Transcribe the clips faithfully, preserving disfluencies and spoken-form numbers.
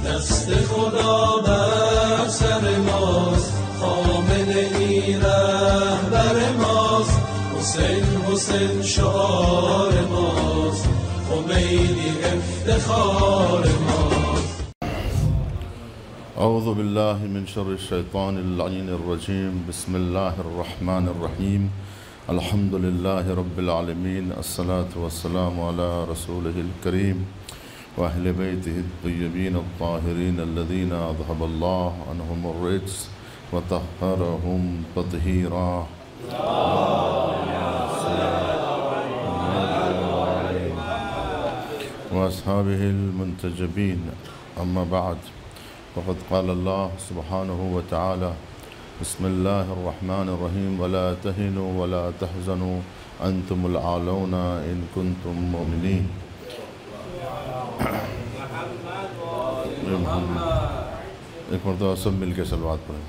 دست خدا بر سر ماست، خامنه ای رهبر ماست، حسین حسین شعار ماست، خمینی افتخار ماست. اعوذ باللہ من شر الشیطان اللعین الرجیم. بسم اللہ الرحمن الرحیم. الحمد للہ رب العالمین. الصلاة والسلام علی رسولہ الکریم واہل بیتہ الطیبین الطاہرین الذین اذہب اللہ عنہم الرجس وطہرہم تطہیرا. واصحابہ المنتجبین. اما بعد، فقد قال اللہ سبحانہ وتعالی: بسم اللہ الرحمن الرحیم. ولا تہنوا ولا تحزنوا انتم العالون ان کنتم مؤمنین. ایک مرتبہ سب مل کے صلوات پڑھیں.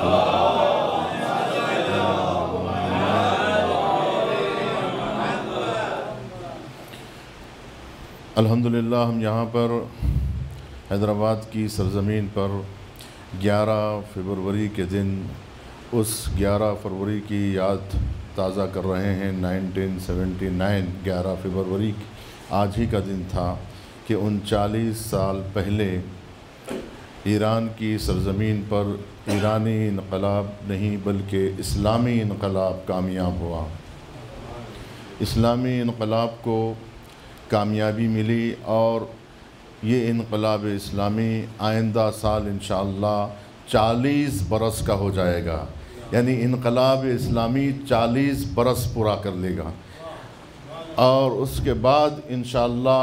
الحمدللہ ہم یہاں پر حیدرآباد کی سرزمین پر گیارہ فروری کے دن اس گیارہ فروری کی یاد تازہ کر رہے ہیں. نائنٹین سیونٹی نائن گیارہ فروری آج ہی کا دن تھا کہ انچالیس سال پہلے ایران کی سرزمین پر ایرانی انقلاب نہیں بلکہ اسلامی انقلاب کامیاب ہوا. اسلامی انقلاب کو کامیابی ملی اور یہ انقلاب اسلامی آئندہ سال انشاءاللہ چالیس برس کا ہو جائے گا. یعنی انقلاب اسلامی چالیس برس پورا کر لے گا اور اس کے بعد انشاءاللہ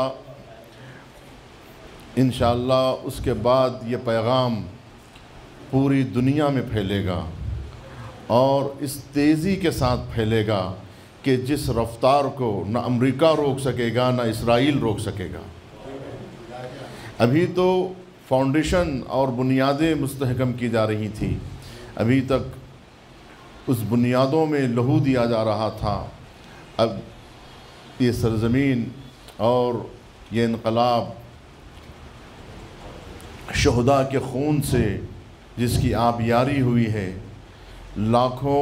انشاءاللہ اس کے بعد یہ پیغام پوری دنیا میں پھیلے گا اور اس تیزی کے ساتھ پھیلے گا کہ جس رفتار کو نہ امریکہ روک سکے گا نہ اسرائیل روک سکے گا. ابھی تو فاؤنڈیشن اور بنیادیں مستحکم کی جا رہی تھی، ابھی تک اس بنیادوں میں لہو دیا جا رہا تھا. اب یہ سرزمین اور یہ انقلاب شہداء کے خون سے جس کی آبیاری ہوئی ہے، لاکھوں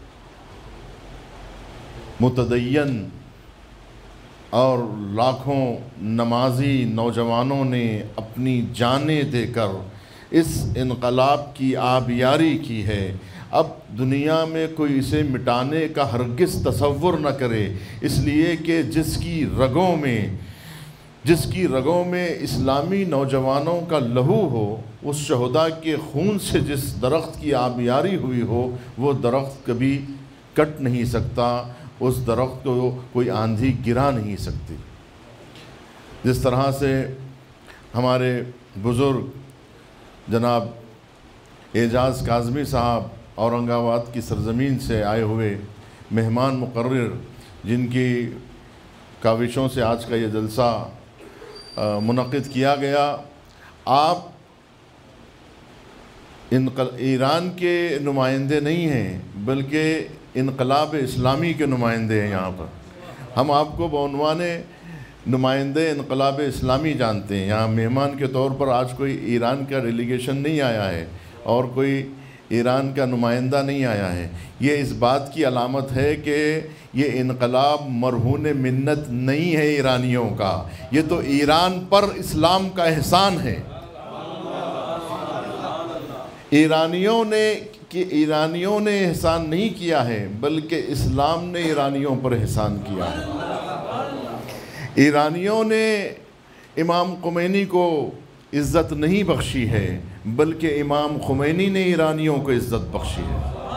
متدین اور لاکھوں نمازی نوجوانوں نے اپنی جانیں دے کر اس انقلاب کی آبیاری کی ہے. اب دنیا میں کوئی اسے مٹانے کا ہرگز تصور نہ کرے، اس لیے کہ جس کی رگوں میں جس کی رگوں میں اسلامی نوجوانوں کا لہو ہو، اس شہداء کے خون سے جس درخت کی آبیاری ہوئی ہو، وہ درخت کبھی کٹ نہیں سکتا، اس درخت کو کوئی آندھی گرا نہیں سکتی. جس طرح سے ہمارے بزرگ جناب اعجاز کاظمی صاحب اورنگ آباد کی سرزمین سے آئے ہوئے مہمان مقرر، جن کی کاوشوں سے آج کا یہ جلسہ منعقد کیا گیا، آپ ایران کے نمائندے نہیں ہیں بلکہ انقلاب اسلامی کے نمائندے ہیں. یہاں پر ہم آپ کو بعنوان نمائندے انقلاب اسلامی جانتے ہیں. یہاں مہمان کے طور پر آج کوئی ایران کا ڈیلیگیشن نہیں آیا ہے اور کوئی ایران کا نمائندہ نہیں آیا ہے. یہ اس بات کی علامت ہے کہ یہ انقلاب مرہون منت نہیں ہے ایرانیوں کا، یہ تو ایران پر اسلام کا احسان ہے. ایرانیوں نے کہ ایرانیوں نے احسان نہیں کیا ہے بلکہ اسلام نے ایرانیوں پر احسان کیا ہے. ایرانیوں نے امام خمینی کو عزت نہیں بخشی ہے بلکہ امام خمینی نے ایرانیوں کو عزت بخشی ہے.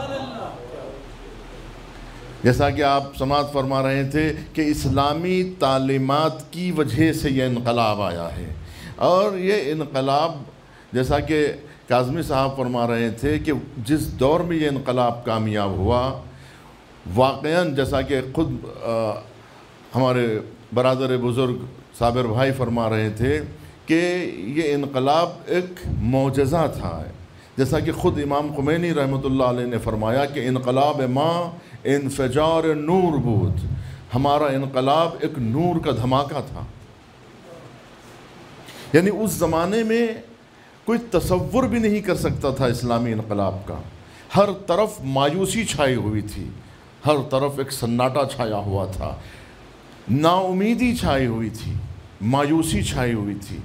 جیسا کہ آپ سماعت فرما رہے تھے کہ اسلامی تعلیمات کی وجہ سے یہ انقلاب آیا ہے. اور یہ انقلاب جیسا کہ کاظمی صاحب فرما رہے تھے کہ جس دور میں یہ انقلاب کامیاب ہوا، واقعاً جیسا کہ خود ہمارے برادر بزرگ صابر بھائی فرما رہے تھے کہ یہ انقلاب ایک معجزہ تھا. جیسا کہ خود امام خمینی رحمۃ اللہ علیہ نے فرمایا کہ انقلاب ماں انفجار نور بود، ہمارا انقلاب ایک نور کا دھماکہ تھا. یعنی اس زمانے میں کوئی تصور بھی نہیں کر سکتا تھا اسلامی انقلاب کا۔ ہر طرف مایوسی چھائی ہوئی تھی، ہر طرف ایک سناٹا چھایا ہوا تھا، نا امیدی چھائی ہوئی تھی، مایوسی چھائی ہوئی تھی۔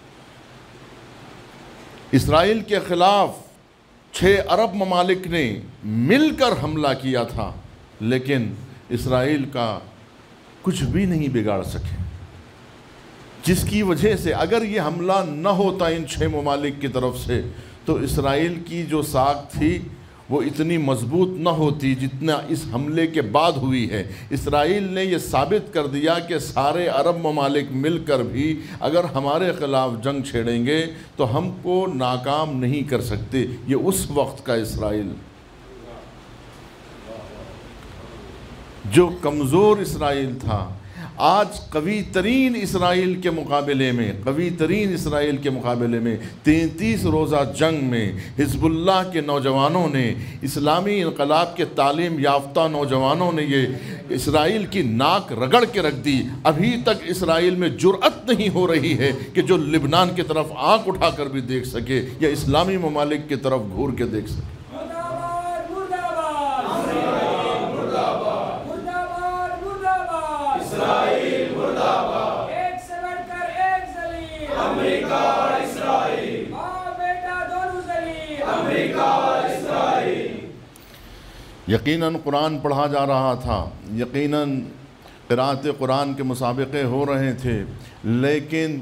اسرائیل کے خلاف چھ عرب ممالک نے مل کر حملہ کیا تھا، لیکن اسرائیل کا کچھ بھی نہیں بگاڑ سکے، جس کی وجہ سے اگر یہ حملہ نہ ہوتا ان چھ ممالک کی طرف سے تو اسرائیل کی جو ساکھ تھی وہ اتنی مضبوط نہ ہوتی جتنا اس حملے کے بعد ہوئی ہے۔ اسرائیل نے یہ ثابت کر دیا کہ سارے عرب ممالک مل کر بھی اگر ہمارے خلاف جنگ چھیڑیں گے تو ہم کو ناکام نہیں کر سکتے۔ یہ اس وقت کا اسرائیل، جو کمزور اسرائیل تھا، آج قوی ترین اسرائیل کے مقابلے میں قوی ترین اسرائیل کے مقابلے میں تینتیس روزہ جنگ میں حزب اللہ کے نوجوانوں نے، اسلامی انقلاب کے تعلیم یافتہ نوجوانوں نے یہ اسرائیل کی ناک رگڑ کے رکھ دی۔ ابھی تک اسرائیل میں جرأت نہیں ہو رہی ہے کہ جو لبنان کی طرف آنکھ اٹھا کر بھی دیکھ سکے یا اسلامی ممالک کی طرف گھور کے دیکھ سکے۔ یقیناً قرآن پڑھا جا رہا تھا، یقیناً قرأت قرآن کے مسابقے ہو رہے تھے، لیکن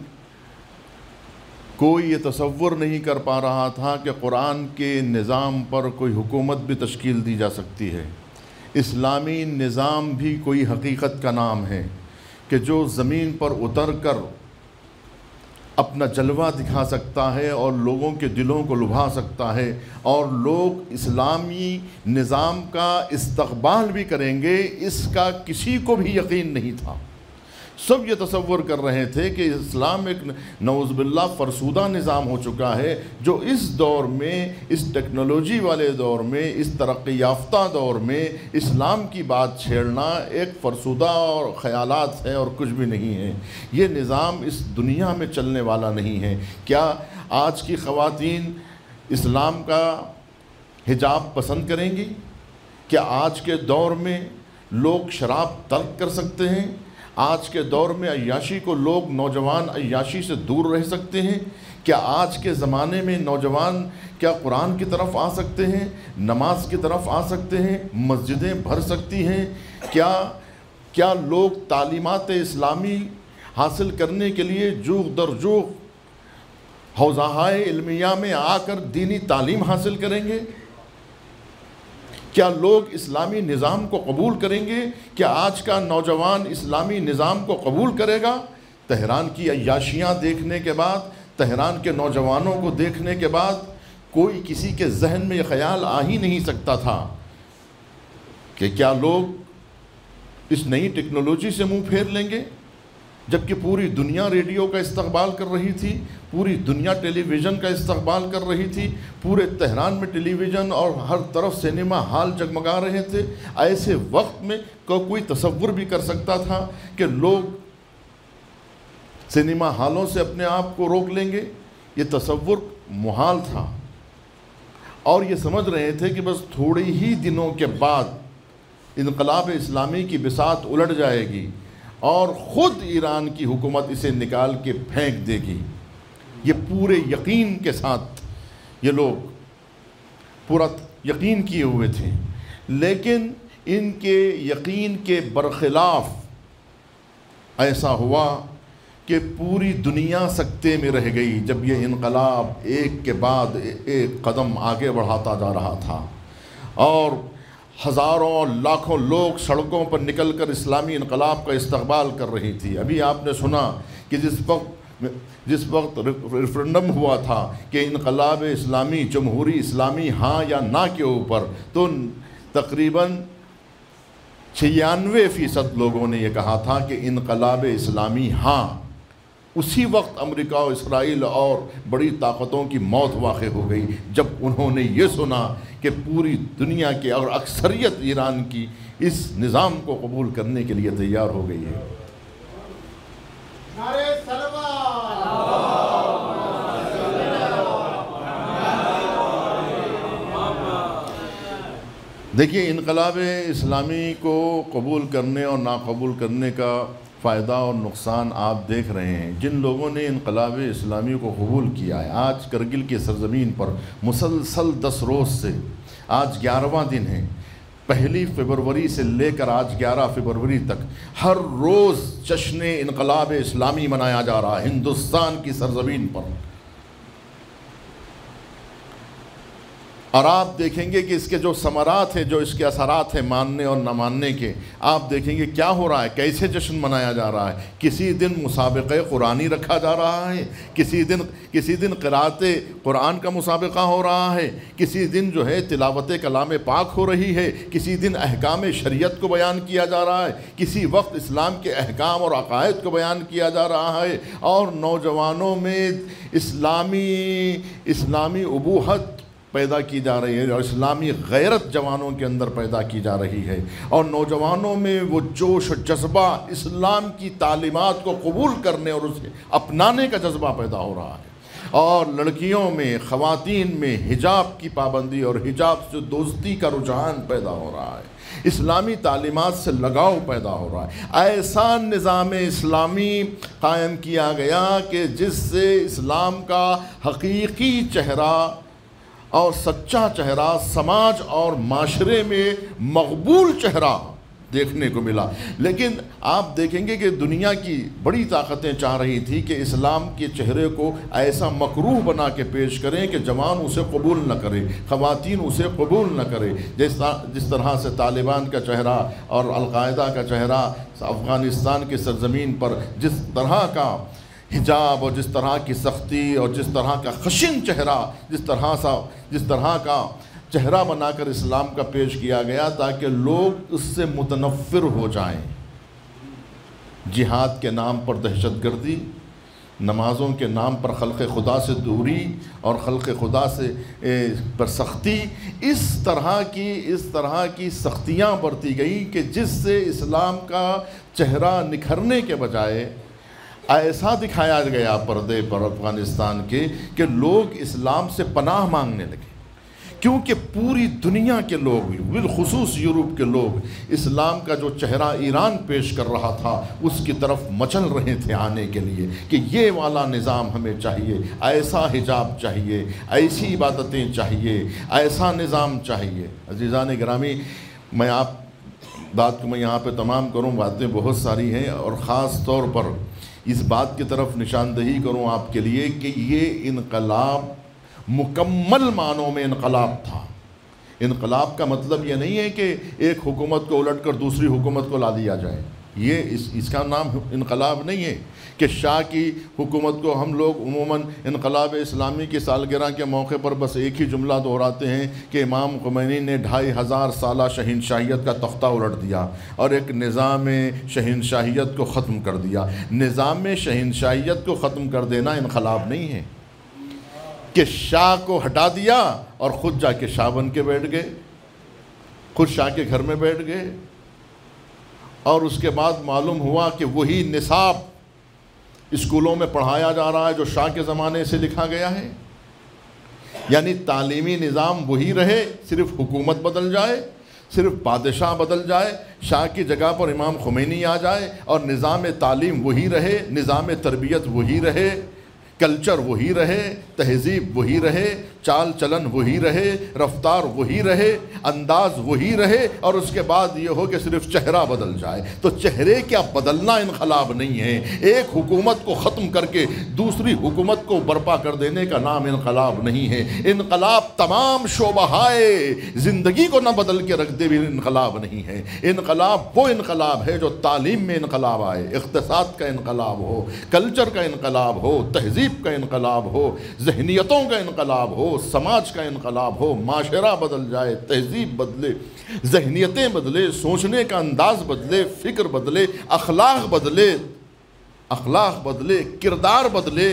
کوئی یہ تصور نہیں کر پا رہا تھا کہ قرآن کے نظام پر کوئی حکومت بھی تشکیل دی جا سکتی ہے۔ اسلامی نظام بھی کوئی حقیقت کا نام ہے کہ جو زمین پر اتر کر اپنا جلوہ دکھا سکتا ہے اور لوگوں کے دلوں کو لبھا سکتا ہے، اور لوگ اسلامی نظام کا استقبال بھی کریں گے، اس کا کسی کو بھی یقین نہیں تھا۔ سب یہ تصور کر رہے تھے کہ اسلام ایک نعوذ باللہ فرسودہ نظام ہو چکا ہے، جو اس دور میں، اس ٹیکنالوجی والے دور میں، اس ترقی یافتہ دور میں اسلام کی بات چھیڑنا ایک فرسودہ اور خیالات ہے اور کچھ بھی نہیں ہے۔ یہ نظام اس دنیا میں چلنے والا نہیں ہے۔ کیا آج کی خواتین اسلام کا حجاب پسند کریں گی؟ کیا آج کے دور میں لوگ شراب ترک کر سکتے ہیں؟ آج کے دور میں عیاشی کو لوگ، نوجوان عیاشی سے دور رہ سکتے ہیں؟ کیا آج کے زمانے میں نوجوان کیا قرآن کی طرف آ سکتے ہیں، نماز کی طرف آ سکتے ہیں، مسجدیں بھر سکتی ہیں؟ کیا کیا لوگ تعلیمات اسلامی حاصل کرنے کے لیے جوق در جوق حوزہائے علمیہ میں آ کر دینی تعلیم حاصل کریں گے؟ کیا لوگ اسلامی نظام کو قبول کریں گے؟ کیا آج کا نوجوان اسلامی نظام کو قبول کرے گا؟ تہران کی عیاشیاں دیکھنے کے بعد، تہران کے نوجوانوں کو دیکھنے کے بعد کوئی کسی کے ذہن میں یہ خیال آ ہی نہیں سکتا تھا کہ کیا لوگ اس نئی ٹیکنالوجی سے منہ پھیر لیں گے، جبکہ پوری دنیا ریڈیو کا استقبال کر رہی تھی، پوری دنیا ٹیلی ویژن کا استقبال کر رہی تھی، پورے تہران میں ٹیلی ویژن اور ہر طرف سینما ہال جگمگا رہے تھے۔ ایسے وقت میں کوئی تصور بھی کر سکتا تھا کہ لوگ سینما ہالوں سے اپنے آپ کو روک لیں گے؟ یہ تصور محال تھا، اور یہ سمجھ رہے تھے کہ بس تھوڑے ہی دنوں کے بعد انقلاب اسلامی کی بساط الٹ جائے گی اور خود ایران کی حکومت اسے نکال کے پھینک دے گی۔ یہ پورے یقین کے ساتھ یہ لوگ پورا یقین کیے ہوئے تھے، لیکن ان کے یقین کے برخلاف ایسا ہوا کہ پوری دنیا سکتے میں رہ گئی جب یہ انقلاب ایک کے بعد ایک قدم آگے بڑھاتا جا رہا تھا، اور ہزاروں لاکھوں لوگ سڑکوں پر نکل کر اسلامی انقلاب کا استقبال کر رہی تھی۔ ابھی آپ نے سنا کہ جس وقت جس وقت ریفرنڈم ہوا تھا کہ انقلاب اسلامی، جمہوری اسلامی ہاں یا نہ کے اوپر، تو تقریباً چھیانوے فیصد لوگوں نے یہ کہا تھا کہ انقلاب اسلامی ہاں۔ اسی وقت امریکہ و اسرائیل اور بڑی طاقتوں کی موت واقع ہو گئی جب انہوں نے یہ سنا کہ پوری دنیا کے اور اکثریت ایران کی اس نظام کو قبول کرنے کے لیے تیار ہو گئی ہے۔ دیکھیے انقلاب اسلامی کو قبول کرنے اور ناقبول کرنے کا فائدہ اور نقصان آپ دیکھ رہے ہیں۔ جن لوگوں نے انقلاب اسلامی کو قبول کیا ہے، آج کرگل کی سرزمین پر مسلسل دس روز سے آج گیارہواں دن ہے، پہلی فروری سے لے کر آج گیارہ فروری تک ہر روز جشن انقلاب اسلامی منایا جا رہا ہے ہندوستان کی سرزمین پر۔ اور آپ دیکھیں گے کہ اس کے جو ثمرات ہیں، جو اس کے اثرات ہیں ماننے اور نہ ماننے کے، آپ دیکھیں گے کیا ہو رہا ہے، کیسے جشن منایا جا رہا ہے۔ کسی دن مسابقہ قرآنی رکھا جا رہا ہے، کسی دن کسی دن قرأت قرآن کا مسابقہ ہو رہا ہے، کسی دن جو ہے تلاوت کلام پاک ہو رہی ہے، کسی دن احکام شریعت کو بیان کیا جا رہا ہے، کسی وقت اسلام کے احکام اور عقائد کو بیان کیا جا رہا ہے، اور نوجوانوں میں اسلامی اسلامی ابوہت پیدا کی جا رہی ہے اور اسلامی غیرت جوانوں کے اندر پیدا کی جا رہی ہے، اور نوجوانوں میں وہ جوش و جذبہ اسلام کی تعلیمات کو قبول کرنے اور اسے اپنانے کا جذبہ پیدا ہو رہا ہے، اور لڑکیوں میں، خواتین میں حجاب کی پابندی اور حجاب سے دوستی کا رجحان پیدا ہو رہا ہے، اسلامی تعلیمات سے لگاؤ پیدا ہو رہا ہے۔ ایسا نظام اسلامی قائم کیا گیا کہ جس سے اسلام کا حقیقی چہرہ اور سچا چہرہ سماج اور معاشرے میں مقبول چہرہ دیکھنے کو ملا۔ لیکن آپ دیکھیں گے کہ دنیا کی بڑی طاقتیں چاہ رہی تھی کہ اسلام کے چہرے کو ایسا مکروہ بنا کے پیش کریں کہ جوان اسے قبول نہ کرے، خواتین اسے قبول نہ کرے، جس طرح سے طالبان کا چہرہ اور القاعدہ کا چہرہ افغانستان کی سرزمین پر جس طرح کا حجاب اور جس طرح کی سختی اور جس طرح کا خشن چہرہ جس طرح سا جس طرح کا چہرہ بنا کر اسلام کا پیش کیا گیا تاکہ لوگ اس سے متنفر ہو جائیں۔ جہاد کے نام پر دہشت گردی، نمازوں کے نام پر خلق خدا سے دوری اور خلق خدا سے پر سختی، اس طرح کی اس طرح کی سختیاں برتی گئی کہ جس سے اسلام کا چہرہ نکھرنے کے بجائے ایسا دکھایا گیا پردے پر افغانستان کے کہ لوگ اسلام سے پناہ مانگنے لگے، کیونکہ پوری دنیا کے لوگ بالخصوص یورپ کے لوگ اسلام کا جو چہرہ ایران پیش کر رہا تھا اس کی طرف مچل رہے تھے آنے کے لیے کہ یہ والا نظام ہمیں چاہیے، ایسا حجاب چاہیے، ایسی عبادتیں چاہیے، ایسا نظام چاہیے۔ عزیزان گرامی، میں آپ بات کو میں یہاں پہ تمام کروں، باتیں بہت ساری ہیں، اور خاص طور پر اس بات کی طرف نشاندہی کروں آپ کے لیے کہ یہ انقلاب مکمل معنوں میں انقلاب تھا۔ انقلاب کا مطلب یہ نہیں ہے کہ ایک حکومت کو الٹ کر دوسری حکومت کو لا دیا جائے، یہ اس اس کا نام انقلاب نہیں ہے کہ شاہ کی حکومت کو ہم لوگ عموماً انقلاب اسلامی کی سالگرہ کے موقع پر بس ایک ہی جملہ دہراتے ہیں کہ امام خمینی نے ڈھائی ہزار سالہ شہنشاہیت کا تختہ الٹ دیا اور ایک نظام شہنشاہیت کو ختم کر دیا۔ نظام شہنشاہیت کو ختم کر دینا انقلاب نہیں ہے کہ شاہ کو ہٹا دیا اور خود جا کے شاہ بن کے بیٹھ گئے، خود شاہ کے گھر میں بیٹھ گئے، اور اس کے بعد معلوم ہوا کہ وہی نصاب اسکولوں میں پڑھایا جا رہا ہے جو شاہ کے زمانے سے لکھا گیا ہے، یعنی تعلیمی نظام وہی رہے، صرف حکومت بدل جائے، صرف بادشاہ بدل جائے، شاہ کی جگہ پر امام خمینی آ جائے، اور نظام تعلیم وہی رہے، نظام تربیت وہی رہے، کلچر وہی رہے، تہذیب وہی رہے، چال چلن وہی رہے، رفتار وہی رہے، انداز وہی رہے، اور اس کے بعد یہ ہو کہ صرف چہرہ بدل جائے۔ تو چہرے کیا بدلنا انقلاب نہیں ہے، ایک حکومت کو ختم کر کے دوسری حکومت کو برپا کر دینے کا نام انقلاب نہیں ہے۔ انقلاب تمام شعبہائے زندگی کو نہ بدل کے رکھ دے بھی انقلاب نہیں ہے۔ انقلاب وہ انقلاب ہے جو تعلیم میں انقلاب آئے، اقتصاد کا انقلاب ہو، کلچر کا انقلاب ہو، تہذیب کا انقلاب ہو، ذہنیتوں کا انقلاب ہو، سماج کا انقلاب ہو، معاشرہ بدل جائے، تہذیب بدلے، ذہنیتیں بدلے، سوچنے کا انداز بدلے، فکر بدلے، اخلاق بدلے اخلاق بدلے کردار بدلے۔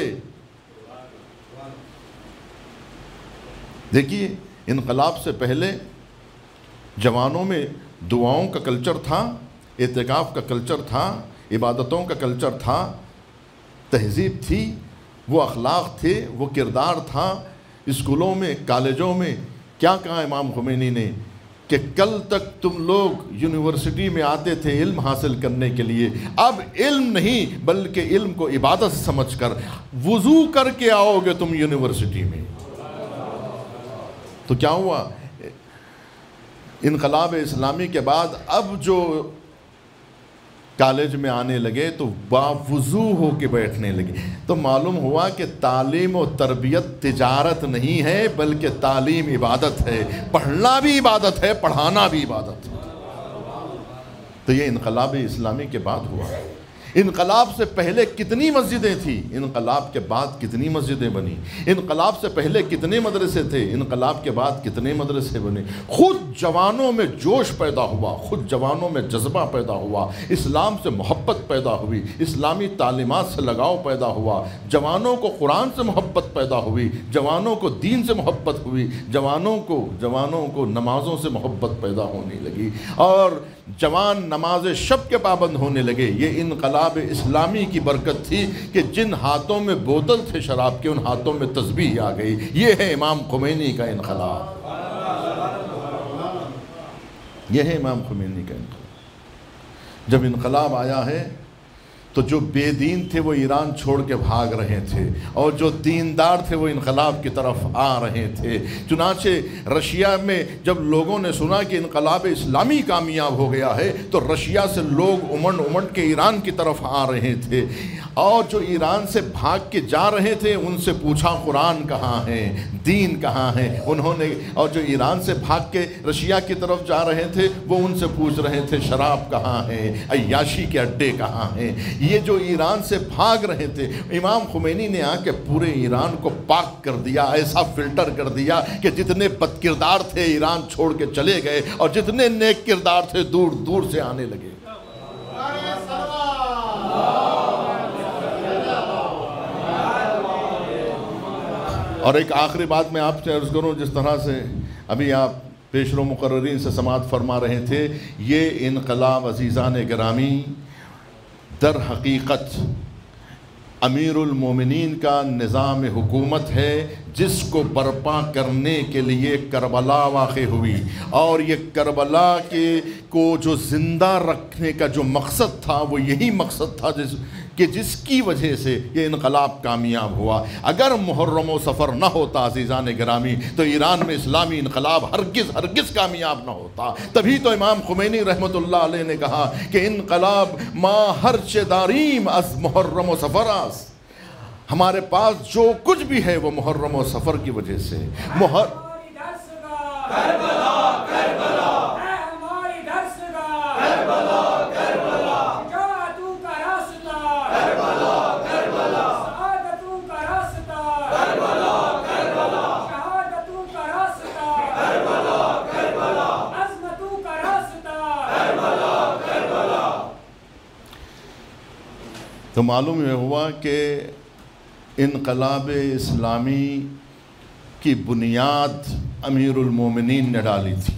دیکھیے، انقلاب سے پہلے جوانوں میں دعاؤں کا کلچر تھا، اعتکاف کا کلچر تھا، عبادتوں کا کلچر تھا، تہذیب تھی، وہ اخلاق تھے، وہ کردار تھا۔ اسکولوں میں، کالجوں میں کیا کہا امام خمینی نے کہ کل تک تم لوگ یونیورسٹی میں آتے تھے علم حاصل کرنے کے لیے، اب علم نہیں بلکہ علم کو عبادت سمجھ کر وضو کر کے آؤ گے تم یونیورسٹی میں۔ تو کیا ہوا؟ انقلاب اسلامی کے بعد اب جو کالج میں آنے لگے تو باوضو ہو کے بیٹھنے لگے، تو معلوم ہوا کہ تعلیم و تربیت تجارت نہیں ہے بلکہ تعلیم عبادت ہے، پڑھنا بھی عبادت ہے، پڑھانا بھی عبادت ہے۔ تو یہ انقلاب اسلامی کے بعد ہوا۔ انقلاب سے پہلے کتنی مسجدیں تھیں، انقلاب کے بعد کتنی مسجدیں بنی، انقلاب سے پہلے کتنے مدرسے تھے، انقلاب کے بعد کتنے مدرسے بنے۔ خود جوانوں میں جوش پیدا ہوا، خود جوانوں میں جذبہ پیدا ہوا، اسلام سے محبت پیدا ہوئی، اسلامی تعلیمات سے لگاؤ پیدا ہوا، جوانوں کو قرآن سے محبت پیدا ہوئی، جوانوں کو دین سے محبت ہوئی، جوانوں کو جوانوں کو نمازوں سے محبت پیدا ہونے لگی، اور جوان نماز شب کے پابند ہونے لگے۔ یہ انقلاب اسلامی کی برکت تھی کہ جن ہاتھوں میں بوتل تھے شراب کے، ان ہاتھوں میں تسبیح آ گئی۔ یہ ہے امام خمینی کا انقلاب، یہ ہے امام خمینی کا انقلاب۔ جب انقلاب آیا ہے تو جو بے دین تھے وہ ایران چھوڑ کے بھاگ رہے تھے، اور جو دیندار تھے وہ انقلاب کی طرف آ رہے تھے۔ چنانچہ رشیا میں جب لوگوں نے سنا کہ انقلاب اسلامی کامیاب ہو گیا ہے تو رشیا سے لوگ امنڈ امنڈ کے ایران کی طرف آ رہے تھے، اور جو ایران سے بھاگ کے جا رہے تھے ان سے پوچھا قرآن کہاں ہے، دین کہاں ہے، انہوں نے، اور جو ایران سے بھاگ کے رشیا کی طرف جا رہے تھے وہ ان سے پوچھ رہے تھے شراب کہاں ہے، عیاشی کے اڈے کہاں ہیں۔ یہ جو ایران سے بھاگ رہے تھے، امام خمینی نے آ کے پورے ایران کو پاک کر دیا، ایسا فلٹر کر دیا کہ جتنے بد کردار تھے ایران چھوڑ کے چلے گئے، اور جتنے نیک کردار تھے دور دور سے آنے لگے۔ اور ایک آخری بات میں آپ سے عرض کروں، جس طرح سے ابھی آپ پیشرو مقررین سے سماعت فرما رہے تھے، یہ انقلاب عزیزان گرامی در حقیقت امیر المومنین کا نظام حکومت ہے، جس کو برپا کرنے کے لیے کربلا واقع ہوئی، اور یہ کربلا کے کو جو زندہ رکھنے کا جو مقصد تھا وہ یہی مقصد تھا جس کہ جس کی وجہ سے یہ انقلاب کامیاب ہوا۔ اگر محرم و سفر نہ ہوتا عزیزان گرامی تو ایران میں اسلامی انقلاب ہرگز ہرگز کامیاب نہ ہوتا۔ تبھی تو امام خمینی رحمۃ اللہ علیہ نے کہا کہ انقلاب ما ہرچ داریم از محرم و سفر است، ہمارے پاس جو کچھ بھی ہے وہ محرم و سفر کی وجہ سے۔ محر تو معلوم یہ ہوا کہ انقلاب اسلامی کی بنیاد امیر المومنین نے ڈالی تھی،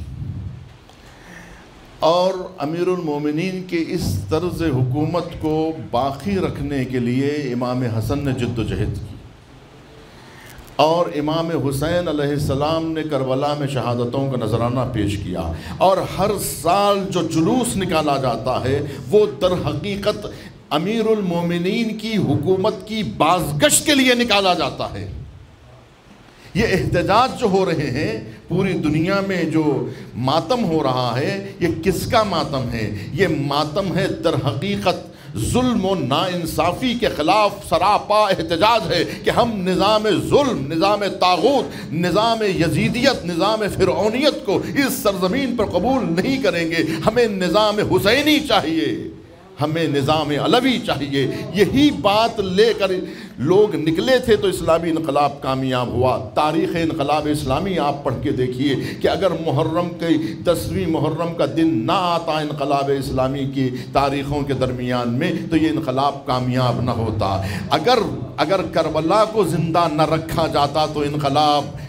اور امیر المومنین کے اس طرز حکومت کو باقی رکھنے کے لیے امام حسن نے جد و جہد کی، اور امام حسین علیہ السلام نے کربلا میں شہادتوں کا نذرانہ پیش کیا، اور ہر سال جو جلوس نکالا جاتا ہے وہ در حقیقت امیر المومنین کی حکومت کی بازگشت کے لیے نکالا جاتا ہے۔ یہ احتجاج جو ہو رہے ہیں پوری دنیا میں، جو ماتم ہو رہا ہے، یہ کس کا ماتم ہے؟ یہ ماتم ہے در حقیقت ظلم و ناانصافی کے خلاف سراپا احتجاج ہے کہ ہم نظام ظلم، نظام طاغوت، نظام یزیدیت، نظام فرعونیت کو اس سرزمین پر قبول نہیں کریں گے۔ ہمیں نظام حسینی چاہیے، ہمیں نظام علوی چاہیے۔ یہی بات لے کر لوگ نکلے تھے تو اسلامی انقلاب کامیاب ہوا۔ تاریخ انقلاب اسلامی آپ پڑھ کے دیکھیے کہ اگر محرم کے دسویں محرم کا دن نہ آتا انقلاب اسلامی کی تاریخوں کے درمیان میں تو یہ انقلاب کامیاب نہ ہوتا۔ اگر اگر کربلا کو زندہ نہ رکھا جاتا تو انقلاب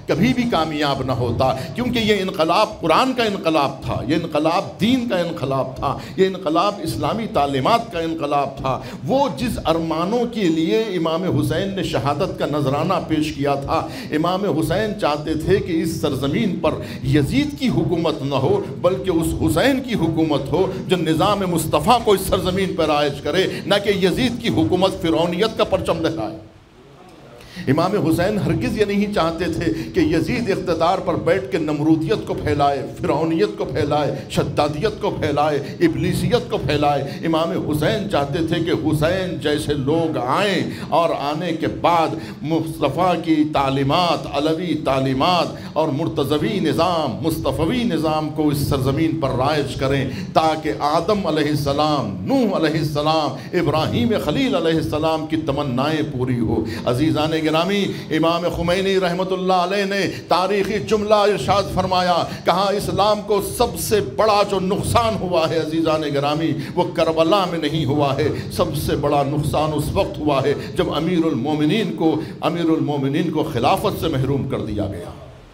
کبھی بھی کامیاب نہ ہوتا، کیونکہ یہ انقلاب قرآن کا انقلاب تھا، یہ انقلاب دین کا انقلاب تھا، یہ انقلاب اسلامی تعلیمات کا انقلاب تھا۔ وہ جس ارمانوں کے لیے امام حسین نے شہادت کا نذرانہ پیش کیا تھا، امام حسین چاہتے تھے کہ اس سرزمین پر یزید کی حکومت نہ ہو بلکہ اس حسین کی حکومت ہو جو نظام مصطفیٰ کو اس سرزمین پر رائج کرے، نہ کہ یزید کی حکومت فرعونیت کا پرچم دکھائے۔ امام حسین ہرگز یہ نہیں چاہتے تھے کہ یزید اقتدار پر بیٹھ کے نمرودیت کو پھیلائے، فرعونیت کو پھیلائے، شدادیت کو پھیلائے، ابلیسیت کو پھیلائے۔ امام حسین چاہتے تھے کہ حسین جیسے لوگ آئیں اور آنے کے بعد مصطفیٰ کی تعلیمات، علوی تعلیمات اور مرتضوی نظام، مصطفوی نظام کو اس سرزمین پر رائج کریں، تاکہ آدم علیہ السلام، نوح علیہ السلام، ابراہیم خلیل علیہ السلام کی تمنائیں پوری ہو۔ عزیزان گرامی، امام خمینی رحمۃ اللہ علیہ نے تاریخی جملہ ارشاد فرمایا، کہا اسلام کو سب سے بڑا جو نقصان ہوا ہے عزیزان گرامی وہ کربلا میں نہیں ہوا ہے، سب سے بڑا نقصان اس وقت ہوا ہے جب امیر المومنین کو امیر المومنین کو خلافت سے محروم کر دیا گیا۔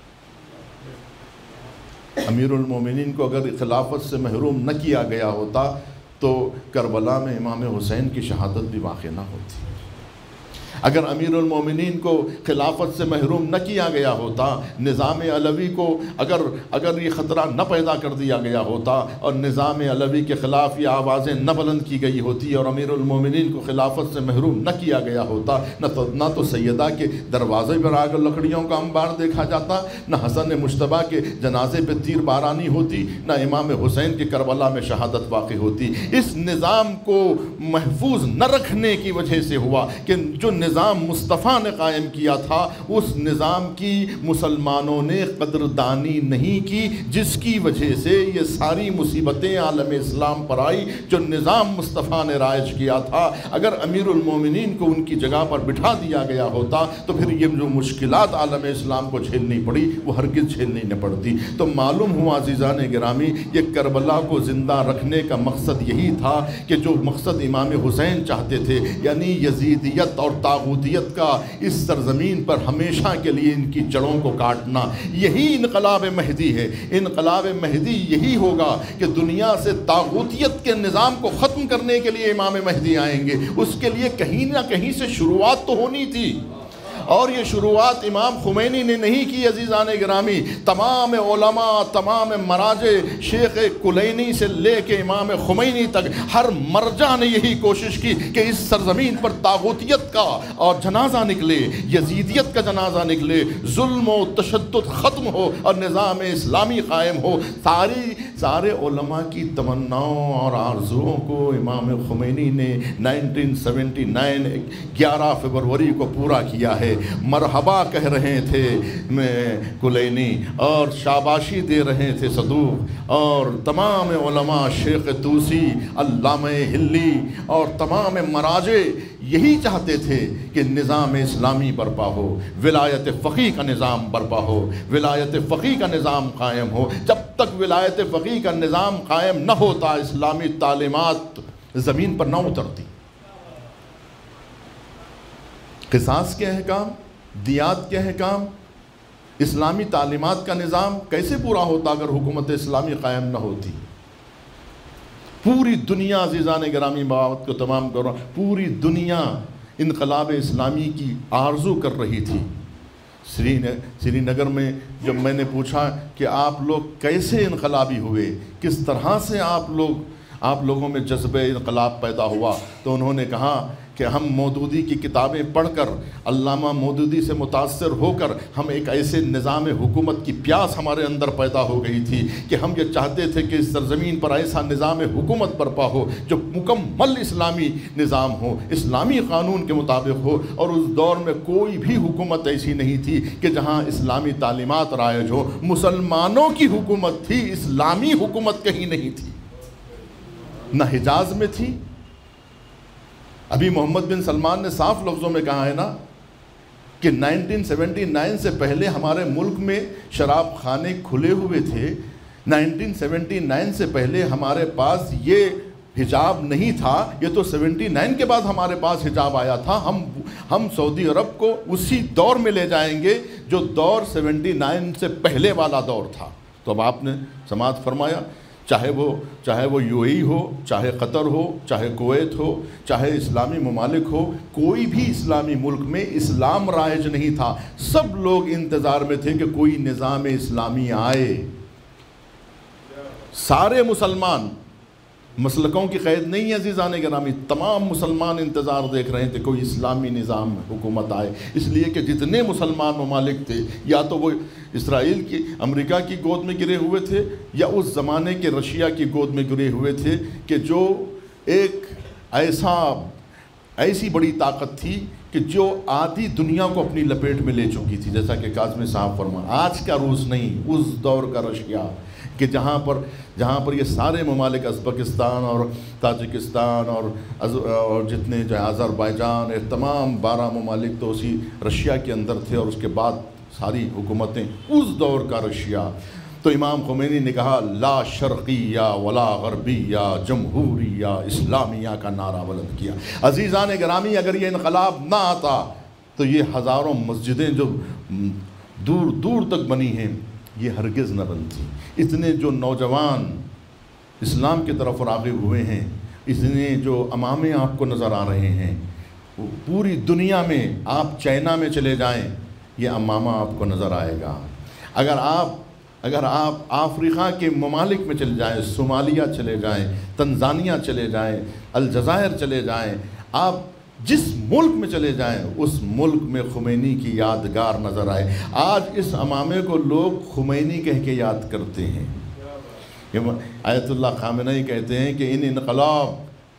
امیر المومنین کو اگر خلافت سے محروم نہ کیا گیا ہوتا تو کربلا میں امام حسین کی شہادت بھی واقع نہ ہوتی۔ اگر امیر المومنین کو خلافت سے محروم نہ کیا گیا ہوتا، نظام علوی کو اگر اگر یہ خطرہ نہ پیدا کر دیا گیا ہوتا اور نظام علوی کے خلاف یہ آوازیں نہ بلند کی گئی ہوتی اور امیر المومنین کو خلافت سے محروم نہ کیا گیا ہوتا، نہ تو نہ تو سیدہ کے دروازے پر آ کر لکڑیوں کا انبار دیکھا جاتا، نہ حسن مجتبیٰ کے جنازے پہ تیر بارانی ہوتی، نہ امام حسین کی کربلا میں شہادت واقع ہوتی۔ اس نظام کو محفوظ نہ رکھنے کی وجہ سے ہوا کہ جو نظام مصطفیٰ نے قائم کیا تھا اس نظام کی مسلمانوں نے قدردانی نہیں کی، جس کی وجہ سے یہ ساری مصیبتیں عالم اسلام پر آئی جو نظام مصطفیٰ نے رائج کیا تھا۔ اگر امیر المومنین کو ان کی جگہ پر بٹھا دیا گیا ہوتا تو پھر یہ جو مشکلات عالم اسلام کو جھیلنی پڑی وہ ہرگز جھیلنی نہ پڑتی۔ تو معلوم ہوا عزیزان گرامی یہ کربلا کو زندہ رکھنے کا مقصد یہی تھا کہ جو مقصد امام حسین چاہتے تھے، یعنی یزیدیت اور طاغوتیت کا اس سرزمین پر ہمیشہ کے لیے ان کی جڑوں کو کاٹنا، یہی انقلاب مہدی ہے۔ انقلاب مہدی یہی ہوگا کہ دنیا سے طاغوتیت کے نظام کو ختم کرنے کے لیے امام مہدی آئیں گے۔ اس کے لیے کہیں نہ کہیں سے شروعات تو ہونی تھی، اور یہ شروعات امام خمینی نے نہیں کی عزیزان گرامی۔ تمام علماء، تمام مراجع، شیخ کلینی سے لے کے امام خمینی تک ہر مرجع نے یہی کوشش کی کہ اس سرزمین پر طاغوتیت کا اور جنازہ نکلے، یزیدیت کا جنازہ نکلے، ظلم و تشدد ختم ہو اور نظام اسلامی قائم ہو۔ ساری سارے علماء کی تمناؤں اور آرزوؤں کو امام خمینی نے نائنٹین سیونٹی نائن گیارہ فروری کو پورا کیا ہے۔ مرحبا کہہ رہے تھے میں کلینی اور شاباشی دے رہے تھے صدوق، اور تمام علماء، شیخ توسی، علامہ ہلی اور تمام مراجع یہی چاہتے تھے کہ نظام اسلامی برپا ہو، ولایت فقیہ کا نظام برپا ہو، ولایت فقیہ کا نظام قائم ہو۔ جب تک ولایت فقیہ کا نظام قائم نہ ہوتا اسلامی تعلیمات زمین پر نہ اترتی۔ قصاص کے احکام، دیات کے احکام، اسلامی تعلیمات کا نظام کیسے پورا ہوتا اگر حکومت اسلامی قائم نہ ہوتی؟ پوری دنیا عزیزان گرامی بات کو تمام کرو، پوری دنیا انقلاب اسلامی کی آرزو کر رہی تھی۔ سری نگر میں جب میں نے پوچھا کہ آپ لوگ کیسے انقلابی ہوئے، کس طرح سے آپ لوگ آپ لوگوں میں جذبہ انقلاب پیدا ہوا، تو انہوں نے کہا کہ ہم مودودی کی کتابیں پڑھ کر، علامہ مودودی سے متاثر ہو کر ہم ایک ایسے نظام حکومت کی پیاس ہمارے اندر پیدا ہو گئی تھی کہ ہم یہ چاہتے تھے کہ اس سرزمین پر ایسا نظام حکومت برپا ہو جو مکمل اسلامی نظام ہو، اسلامی قانون کے مطابق ہو۔ اور اس دور میں کوئی بھی حکومت ایسی نہیں تھی کہ جہاں اسلامی تعلیمات رائج ہو۔ مسلمانوں کی حکومت تھی، اسلامی حکومت کہیں نہیں تھی، نہ حجاز میں تھی۔ ابھی محمد بن سلمان نے صاف لفظوں میں کہا ہے نا کہ نائنٹین سیونٹی نائن سے پہلے ہمارے ملک میں شراب خانے کھلے ہوئے تھے، نائنٹین سیونٹی نائن سے پہلے ہمارے پاس یہ حجاب نہیں تھا، یہ تو سیونٹی نائن کے بعد ہمارے پاس حجاب آیا تھا. ہم ہم سعودی عرب کو اسی دور میں لے جائیں گے جو دور سیونٹی نائن سے پہلے والا دور تھا. تو اب آپ نے سماعت فرمایا، چاہے وہ چاہے وہ یو اے ای ہو، چاہے قطر ہو، چاہے کویت ہو، چاہے اسلامی ممالک ہو، کوئی بھی اسلامی ملک میں اسلام رائج نہیں تھا. سب لوگ انتظار میں تھے کہ کوئی نظام اسلامی آئے. سارے مسلمان، مسلکوں کی قید نہیں ہے عزیزان گرامی، تمام مسلمان انتظار دیکھ رہے تھے کوئی اسلامی نظام حکومت آئے. اس لیے کہ جتنے مسلمان ممالک تھے یا تو وہ اسرائیل کی، امریکہ کی گود میں گرے ہوئے تھے یا اس زمانے کے رشیا کی گود میں گرے ہوئے تھے کہ جو ایک ایسا ایسی بڑی طاقت تھی کہ جو آدھی دنیا کو اپنی لپیٹ میں لے چکی تھی. جیسا کہ کاظمی صاحب فرما، آج کا روس نہیں، اس دور کا رشیا، کہ جہاں پر جہاں پر یہ سارے ممالک ازبکستان اور تاجکستان اور اور جتنے جو آذربائیجان، تمام بارہ ممالک تو اسی رشیا کے اندر تھے، اور اس کے بعد ساری حکومتیں اس دور کا رشیا. تو امام خمینی نے کہا لا شرقیہ ولا غربیہ جمہوریہ اسلامیہ کا نعرہ بلند کیا. عزیزان گرامی، اگر یہ انقلاب نہ آتا تو یہ ہزاروں مسجدیں جو دور دور تک بنی ہیں یہ ہرگز نہ بنتی. اتنے جو نوجوان اسلام کی طرف راغب ہوئے ہیں، اتنے جو امامے آپ کو نظر آ رہے ہیں، پوری دنیا میں آپ چائنا میں چلے جائیں یہ امامہ آپ کو نظر آئے گا. اگر آپ اگر آپ افریقہ کے ممالک میں چلے جائیں، صومالیہ چلے جائیں، تنزانیہ چلے جائیں، الجزائر چلے جائیں، آپ جس ملک میں چلے جائیں اس ملک میں خمینی کی یادگار نظر آئے. آج اس امامے کو لوگ خمینی کہہ کے یاد کرتے ہیں. آیت اللہ خامنئی کہتے ہیں کہ ان انقلاب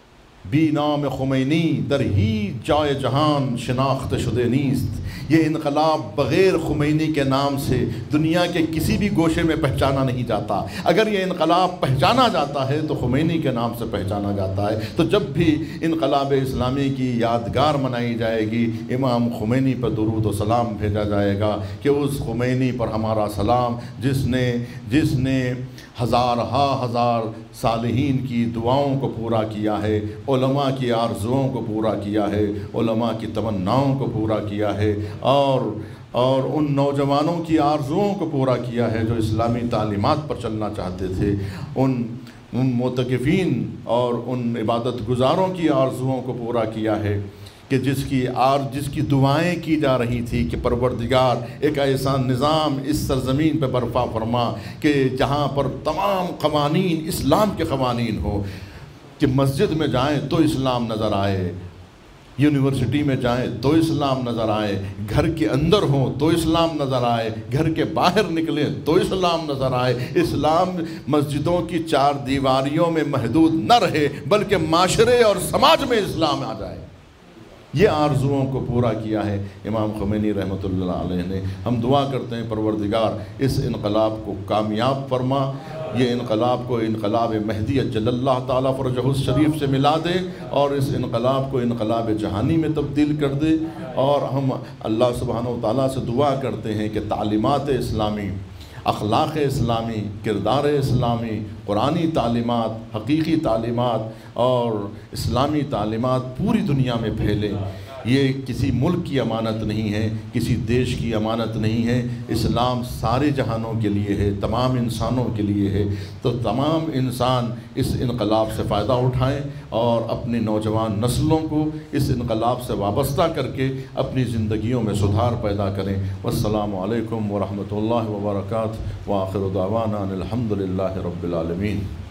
بی نام خمینی در ہی جائے جہان شناخت شدے نیست. یہ انقلاب بغیر خمینی کے نام سے دنیا کے کسی بھی گوشے میں پہچانا نہیں جاتا. اگر یہ انقلاب پہچانا جاتا ہے تو خمینی کے نام سے پہچانا جاتا ہے. تو جب بھی انقلاب اسلامی کی یادگار منائی جائے گی، امام خمینی پر درود و سلام بھیجا جائے گا کہ اس خمینی پر ہمارا سلام جس نے جس نے ہزار ہا ہزار صالحین کی دعاؤں کو پورا کیا ہے، علماء کی آرزوؤں کو پورا کیا ہے، علماء کی تمناؤں کو پورا کیا ہے، اور اور ان نوجوانوں کی آرزوؤں کو پورا کیا ہے جو اسلامی تعلیمات پر چلنا چاہتے تھے، ان ان معتکفین اور ان عبادت گزاروں کی آرزوؤں کو پورا کیا ہے کہ جس کی آر جس کی دعائیں کی جا رہی تھی کہ پروردگار ایک ایسا نظام اس سرزمین پہ برپا فرما کہ جہاں پر تمام قوانین اسلام کے قوانین ہو، کہ مسجد میں جائیں تو اسلام نظر آئے، یونیورسٹی میں جائیں تو اسلام نظر آئے، گھر کے اندر ہوں تو اسلام نظر آئے، گھر کے باہر نکلیں تو اسلام نظر آئے. اسلام مسجدوں کی چار دیواریوں میں محدود نہ رہے بلکہ معاشرے اور سماج میں اسلام آ جائے. یہ آرزوؤں کو پورا کیا ہے امام خمینی رحمۃ اللہ علیہ نے. ہم دعا کرتے ہیں پروردگار اس انقلاب کو کامیاب فرما، یہ انقلاب کو انقلاب مہدی اجل اللہ تعالیٰ فرجہ الشریف سے ملا دے، اور اس انقلاب کو انقلاب جہانی میں تبدیل کر دے. اور ہم اللہ سبحانہ و تعالیٰ سے دعا کرتے ہیں کہ تعلیمات اسلامی، اخلاق اسلامی، کردار اسلامی، قرآنی تعلیمات، حقیقی تعلیمات اور اسلامی تعلیمات پوری دنیا میں پھیلے. یہ کسی ملک کی امانت نہیں ہے، کسی دیش کی امانت نہیں ہے. اسلام سارے جہانوں کے لیے ہے، تمام انسانوں کے لیے ہے. تو تمام انسان اس انقلاب سے فائدہ اٹھائیں اور اپنی نوجوان نسلوں کو اس انقلاب سے وابستہ کر کے اپنی زندگیوں میں سدھار پیدا کریں. والسلام علیکم ورحمۃ اللہ وبرکاتہ. وآخر دعوانا الحمد للہ رب العالمین.